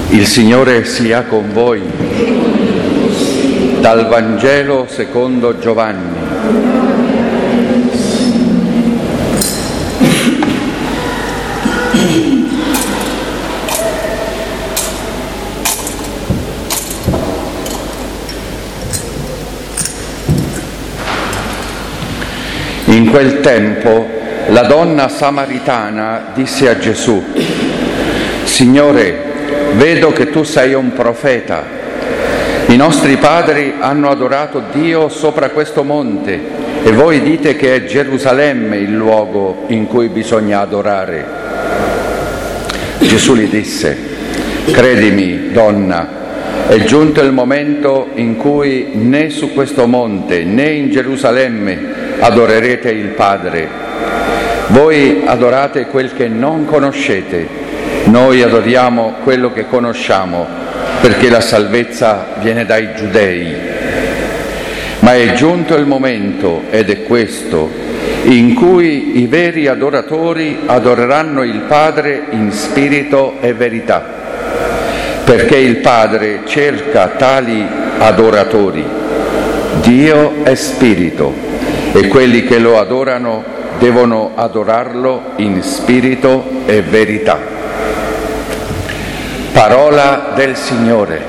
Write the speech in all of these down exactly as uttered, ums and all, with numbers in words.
Il Signore sia con voi. Dal Vangelo secondo Giovanni. In quel tempo la donna samaritana disse a Gesù: Signore, vedo che tu sei un profeta. I nostri padri hanno adorato Dio sopra questo monte e voi dite che è Gerusalemme il luogo in cui bisogna adorare. Gesù gli disse: Credimi, donna, è giunto il momento in cui né su questo monte né in Gerusalemme adorerete il Padre. Voi adorate quel che non conoscete, noi adoriamo quello che conosciamo, perché la salvezza viene dai Giudei. Ma è giunto il momento, ed è questo, in cui i veri adoratori adoreranno il Padre in spirito e verità, perché il Padre cerca tali adoratori. Dio è spirito e quelli che lo adorano devono adorarlo in spirito e verità. Parola del Signore.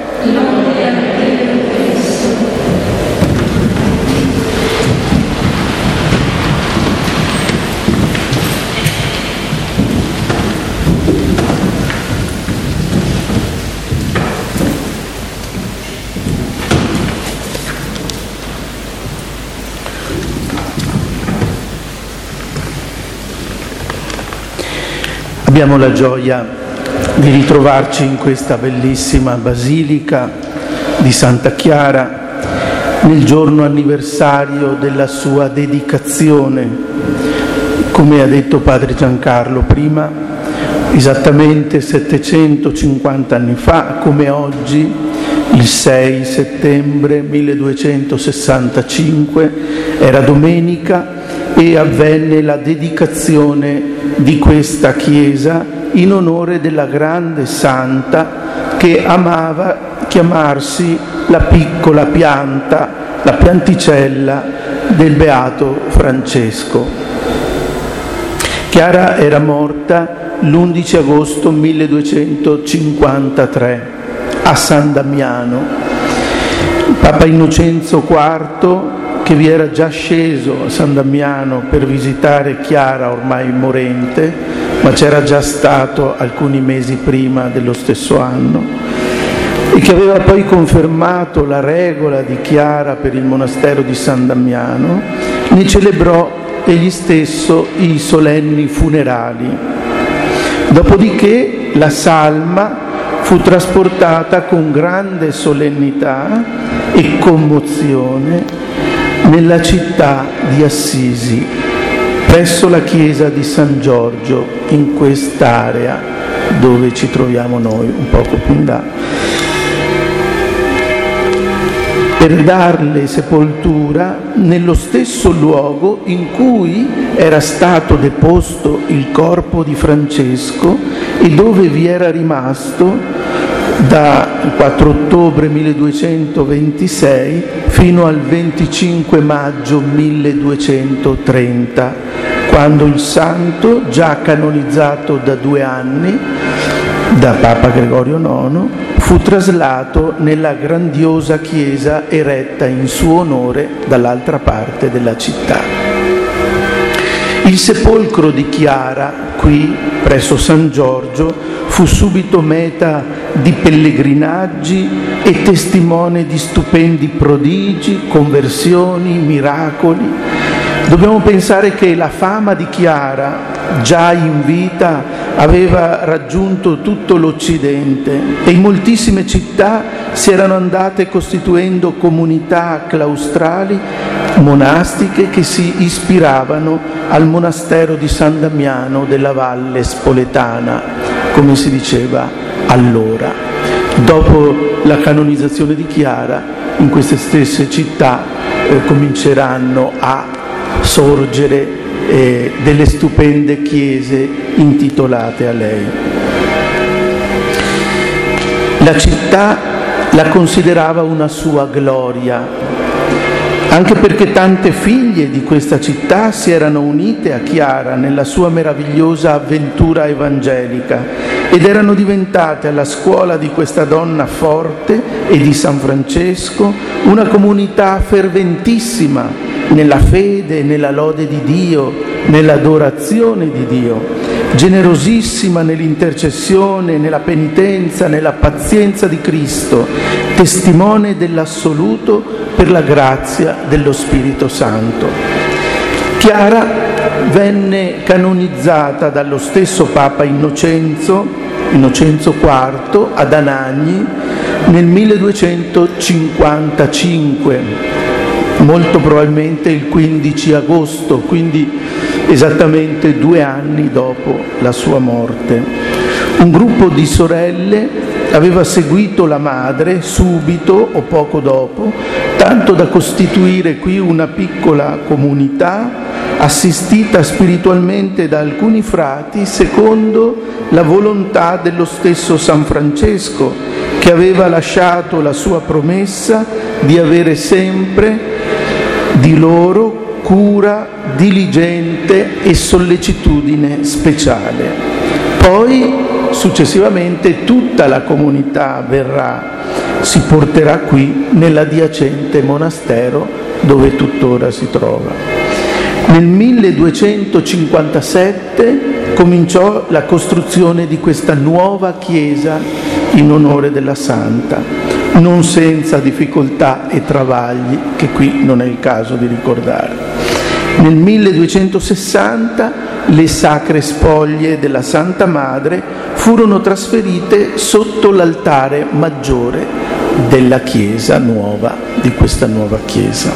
Abbiamo la gioia di ritrovarci in questa bellissima basilica di Santa Chiara nel giorno anniversario della sua dedicazione. Come ha detto padre Giancarlo prima, esattamente settecentocinquanta anni fa, come oggi, il sei settembre milleduecentosessantacinque, era domenica e avvenne la dedicazione di questa chiesa in onore della grande santa che amava chiamarsi la piccola pianta, la pianticella del beato Francesco. Chiara era morta l'undici agosto milleduecentocinquantatré a San Damiano. Papa Innocenzo quarto, che vi era già sceso a San Damiano per visitare Chiara ormai morente, ma c'era già stato alcuni mesi prima dello stesso anno, e che aveva poi confermato la regola di Chiara per il monastero di San Damiano, ne celebrò egli stesso i solenni funerali. Dopodiché la salma fu trasportata con grande solennità e commozione nella città di Assisi, presso la chiesa di San Giorgio, in quest'area dove ci troviamo noi, un poco più in là, per darle sepoltura nello stesso luogo in cui era stato deposto il corpo di Francesco e dove vi era rimasto dal quattro ottobre milleduecentoventisei fino al venticinque maggio milleduecentotrenta, quando il santo, già canonizzato da due anni da Papa Gregorio nono, fu traslato nella grandiosa chiesa eretta in suo onore dall'altra parte della città. Il sepolcro di Chiara, qui presso San Giorgio, fu subito meta di pellegrinaggi e testimone di stupendi prodigi, conversioni, miracoli. Dobbiamo pensare che la fama di Chiara, già in vita, aveva raggiunto tutto l'Occidente e in moltissime città si erano andate costituendo comunità claustrali, monastiche, che si ispiravano al monastero di San Damiano della Valle Spoletana, come si diceva allora. Dopo la canonizzazione di Chiara, in queste stesse città eh, cominceranno a sorgere eh, delle stupende chiese intitolate a lei. La città la considerava una sua gloria, anche perché tante figlie di questa città si erano unite a Chiara nella sua meravigliosa avventura evangelica ed erano diventate alla scuola di questa donna forte e di San Francesco una comunità ferventissima nella fede, nella lode di Dio, nell'adorazione di Dio, generosissima nell'intercessione, nella penitenza, nella pazienza di Cristo, testimone dell'assoluto per la grazia dello Spirito Santo. Chiara venne canonizzata dallo stesso Papa Innocenzo, Innocenzo quarto, ad Anagni nel milleduecentocinquantacinque, molto probabilmente il quindici agosto, quindi esattamente due anni dopo la sua morte. Un gruppo di sorelle aveva seguito la madre subito o poco dopo, tanto da costituire qui una piccola comunità assistita spiritualmente da alcuni frati secondo la volontà dello stesso San Francesco, che aveva lasciato la sua promessa di avere sempre di loro cura diligente e sollecitudine speciale. Poi successivamente tutta la comunità verrà, si porterà qui nell'adiacente monastero dove tuttora si trova. Nel milleduecentocinquantasette cominciò la costruzione di questa nuova chiesa in onore della Santa, non senza difficoltà e travagli che qui non è il caso di ricordare. Nel milleduecentosessanta le sacre spoglie della Santa Madre furono trasferite sotto l'altare maggiore della chiesa nuova, di questa nuova chiesa.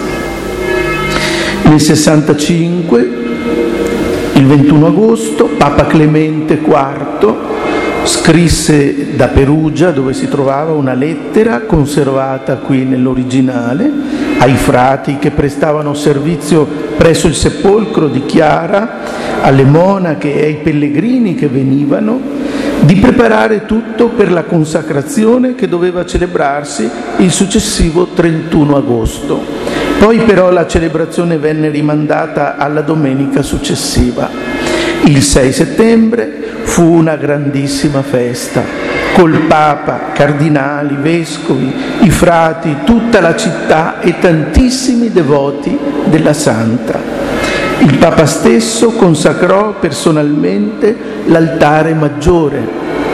Nel sessantacinque, il ventuno agosto, Papa Clemente quarto scrisse da Perugia, dove si trovava, una lettera conservata qui nell'originale, ai frati che prestavano servizio presso il sepolcro di Chiara, alle monache e ai pellegrini che venivano, di preparare tutto per la consacrazione che doveva celebrarsi il successivo trentuno agosto. Poi però la celebrazione venne rimandata alla domenica successiva. Il sei settembre fu una grandissima festa, col Papa, cardinali, vescovi, i frati, tutta la città e tantissimi devoti della Santa. Il Papa stesso consacrò personalmente l'altare maggiore,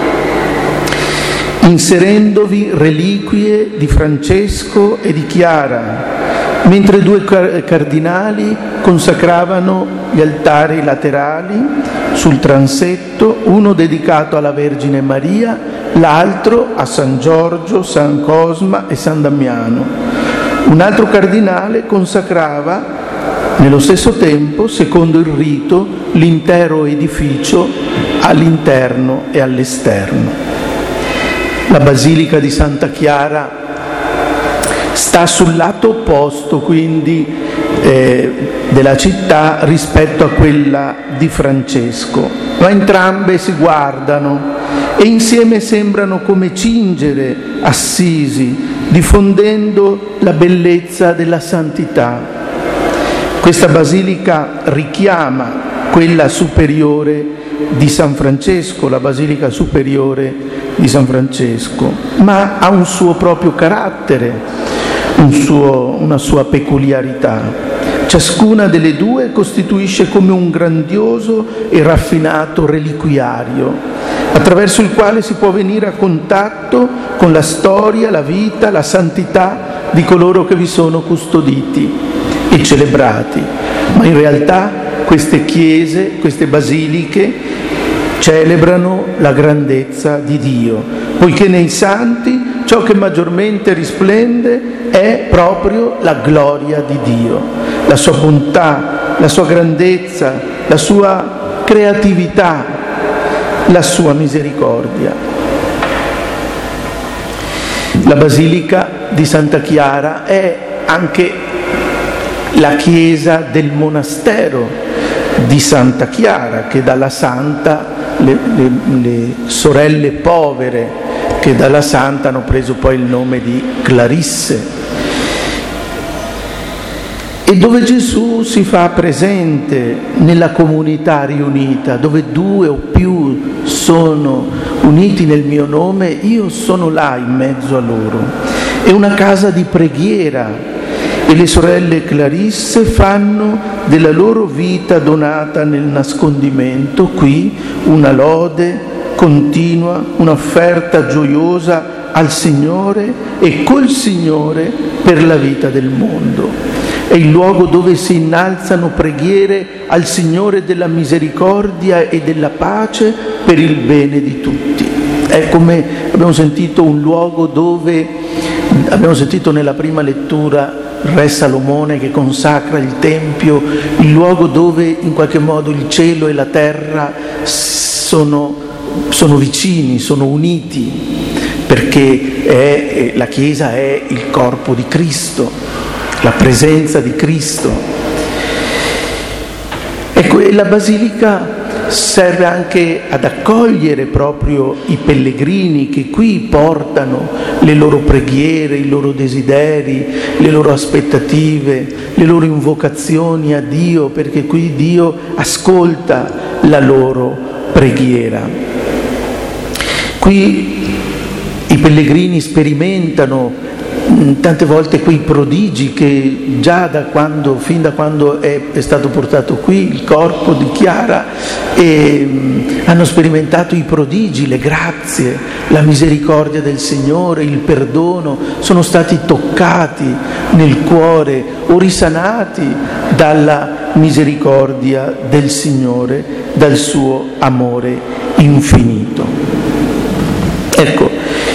inserendovi reliquie di Francesco e di Chiara, mentre due cardinali consacravano gli altari laterali sul transetto, uno dedicato alla Vergine Maria, l'altro a San Giorgio, San Cosma e San Damiano. Un altro cardinale consacrava nello stesso tempo, secondo il rito, l'intero edificio all'interno e all'esterno. La Basilica di Santa Chiara sta sul lato opposto, quindi, eh, della città rispetto a quella di Francesco, ma entrambe si guardano e insieme sembrano come cingere Assisi, diffondendo la bellezza della santità. Questa basilica richiama quella superiore di San Francesco, la Basilica Superiore di San Francesco, ma ha un suo proprio carattere, un suo, una sua peculiarità. Ciascuna delle due costituisce come un grandioso e raffinato reliquiario, attraverso il quale si può venire a contatto con la storia, la vita, la santità di coloro che vi sono custoditi e celebrati. Ma in realtà queste chiese, queste basiliche, celebrano la grandezza di Dio, poiché nei santi ciò che maggiormente risplende è proprio la gloria di Dio, la sua bontà, la sua grandezza, la sua creatività, la sua misericordia. La Basilica di Santa Chiara è anche la chiesa del monastero di Santa Chiara, che dalla Santa le, le, le sorelle povere che dalla santa hanno preso poi il nome di Clarisse, e dove Gesù si fa presente nella comunità riunita, dove due o più sono uniti nel mio nome, io sono là in mezzo a loro. È una casa di preghiera e le sorelle Clarisse fanno della loro vita donata nel nascondimento qui una lode continua, un'offerta gioiosa al Signore e col Signore per la vita del mondo. È il luogo dove si innalzano preghiere al Signore della misericordia e della pace per il bene di tutti. È, come abbiamo sentito, un luogo dove, abbiamo sentito nella prima lettura Re Salomone che consacra il Tempio, il luogo dove in qualche modo il cielo e la terra sono, sono vicini, sono uniti, perché è, la Chiesa è il corpo di Cristo, la presenza di Cristo. Ecco, e la Basilica serve anche ad accogliere proprio i pellegrini che qui portano le loro preghiere, i loro desideri, le loro aspettative, le loro invocazioni a Dio, perché qui Dio ascolta la loro preghiera. Qui i pellegrini sperimentano tante volte quei prodigi che già da quando, fin da quando è, è stato portato qui il corpo di Chiara, e, mh, hanno sperimentato i prodigi, le grazie, la misericordia del Signore, il perdono, sono stati toccati nel cuore o risanati dalla misericordia del Signore, dal suo amore infinito. Ecco,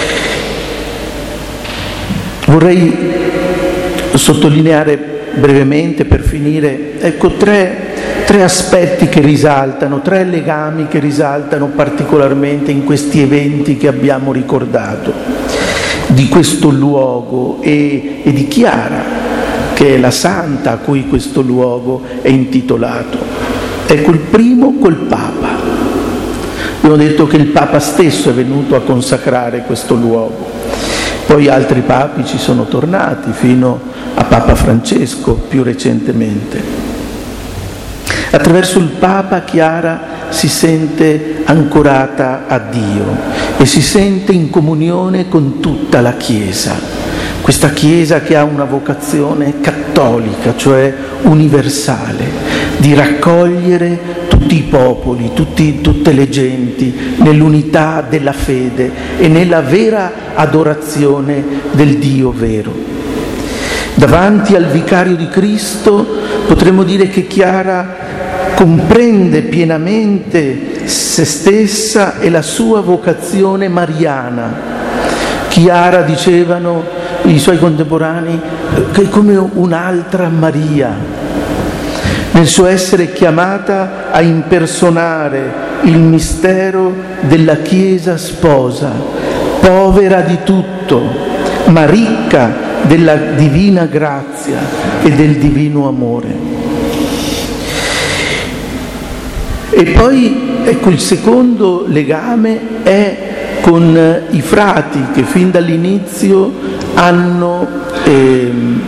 vorrei sottolineare brevemente, per finire, ecco, tre, tre aspetti che risaltano, tre legami che risaltano particolarmente in questi eventi che abbiamo ricordato, di questo luogo e, e di Chiara, che è la santa a cui questo luogo è intitolato. Ecco, il primo col Papa. Abbiamo detto che il Papa stesso è venuto a consacrare questo luogo. Poi altri papi ci sono tornati, fino a Papa Francesco più recentemente. Attraverso il Papa Chiara si sente ancorata a Dio e si sente in comunione con tutta la Chiesa. Questa Chiesa che ha una vocazione cattolica, cioè universale, di raccogliere tutti i popoli, tutti, tutte le genti nell'unità della fede e nella vera adorazione del Dio vero. Davanti al vicario di Cristo potremmo dire che Chiara comprende pienamente se stessa e la sua vocazione mariana. Chiara, dicevano i suoi contemporanei, che è come un'altra Maria, nel suo essere chiamata a impersonare il mistero della Chiesa sposa, povera di tutto, ma ricca della divina grazia e del divino amore. E poi, ecco, il secondo legame è con i frati che fin dall'inizio hanno eh,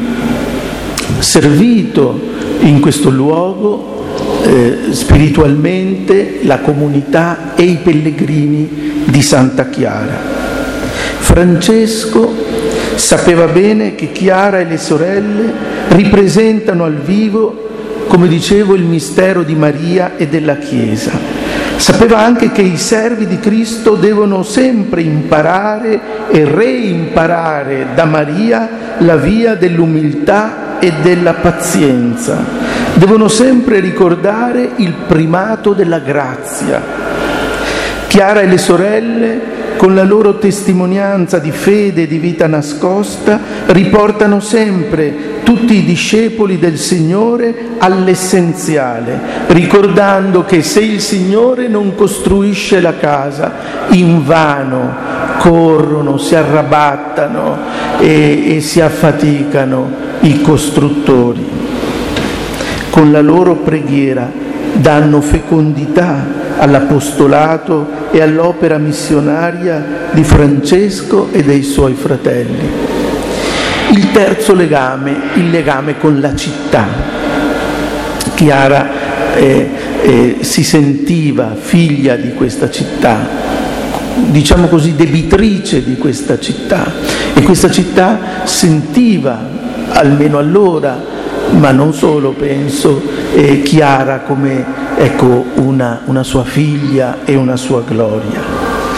servito in questo luogo eh, spiritualmente la comunità e i pellegrini di Santa Chiara. Francesco sapeva bene che Chiara e le sorelle ripresentano al vivo, come dicevo, il mistero di Maria e della Chiesa. Sapeva anche che i servi di Cristo devono sempre imparare e reimparare da Maria la via dell'umiltà e della pazienza. Devono sempre ricordare il primato della grazia. Chiara e le sorelle, con la loro testimonianza di fede e di vita nascosta, riportano sempre tutti i discepoli del Signore all'essenziale, ricordando che se il Signore non costruisce la casa, invano corrono, si arrabattano e, e si affaticano i costruttori. Con la loro preghiera danno fecondità all'apostolato e all'opera missionaria di Francesco e dei suoi fratelli. Il terzo legame, il legame con la città. Chiara eh, eh, si sentiva figlia di questa città, diciamo così debitrice di questa città, e questa città sentiva, almeno allora, ma non solo penso, eh, Chiara come ecco, una, una sua figlia e una sua gloria.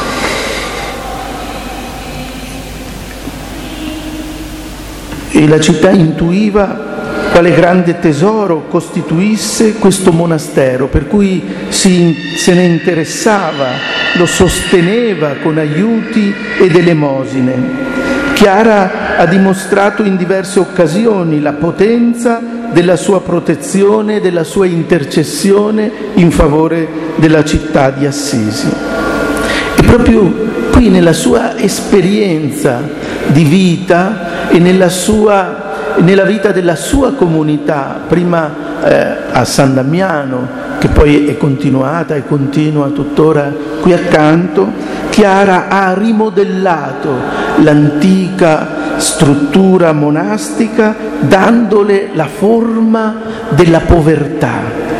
E la città intuiva quale grande tesoro costituisse questo monastero, per cui si, se ne interessava, lo sosteneva con aiuti ed elemosine. Chiara ha dimostrato in diverse occasioni la potenza della sua protezione e della sua intercessione in favore della città di Assisi. E proprio qui nella sua esperienza di vita e nella sua nella vita della sua comunità, prima eh, a San Damiano, che poi è continuata e continua tuttora qui accanto, Chiara ha rimodellato l'antica struttura monastica dandole la forma della povertà,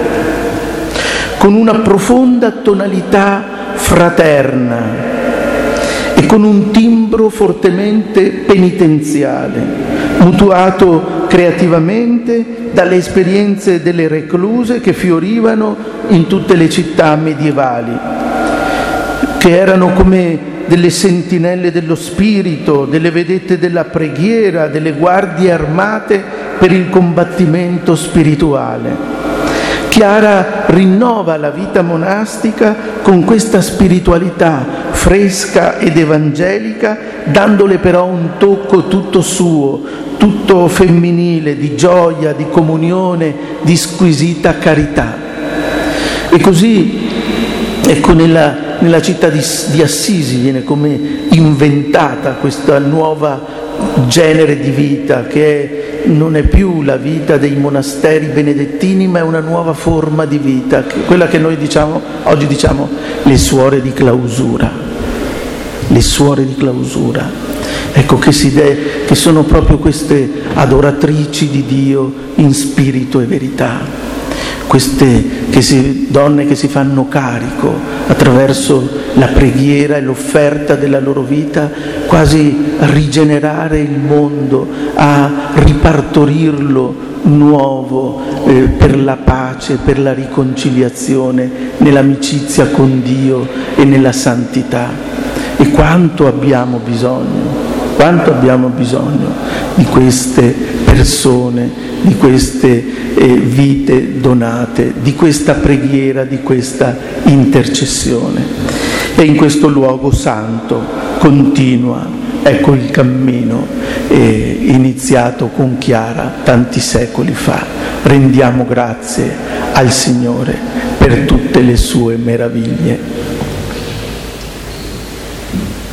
con una profonda tonalità fraterna e con un timbro fortemente penitenziale, mutuato creativamente dalle esperienze delle recluse che fiorivano in tutte le città medievali, che erano come delle sentinelle dello spirito, delle vedette della preghiera, delle guardie armate per il combattimento spirituale. Chiara rinnova la vita monastica con questa spiritualità fresca ed evangelica, dandole però un tocco tutto suo, tutto femminile, di gioia, di comunione, di squisita carità. E così, ecco, nella, nella città di, di Assisi viene come inventata questa nuova genere di vita, che è, non è più la vita dei monasteri benedettini, ma è una nuova forma di vita, quella che noi diciamo oggi diciamo le suore di clausura, le suore di clausura, ecco, che, si de, che sono proprio queste adoratrici di Dio in spirito e verità, queste che si, donne che si fanno carico attraverso la preghiera e l'offerta della loro vita, quasi a rigenerare il mondo, a ripartorirlo nuovo eh, per la pace, per la riconciliazione, nell'amicizia con Dio e nella santità. E quanto abbiamo bisogno, quanto abbiamo bisogno di queste persone, di queste eh, vite donate, di questa preghiera, di questa intercessione. E in questo luogo santo continua, ecco, il cammino eh, iniziato con Chiara tanti secoli fa. Rendiamo grazie al Signore per tutte le sue meraviglie.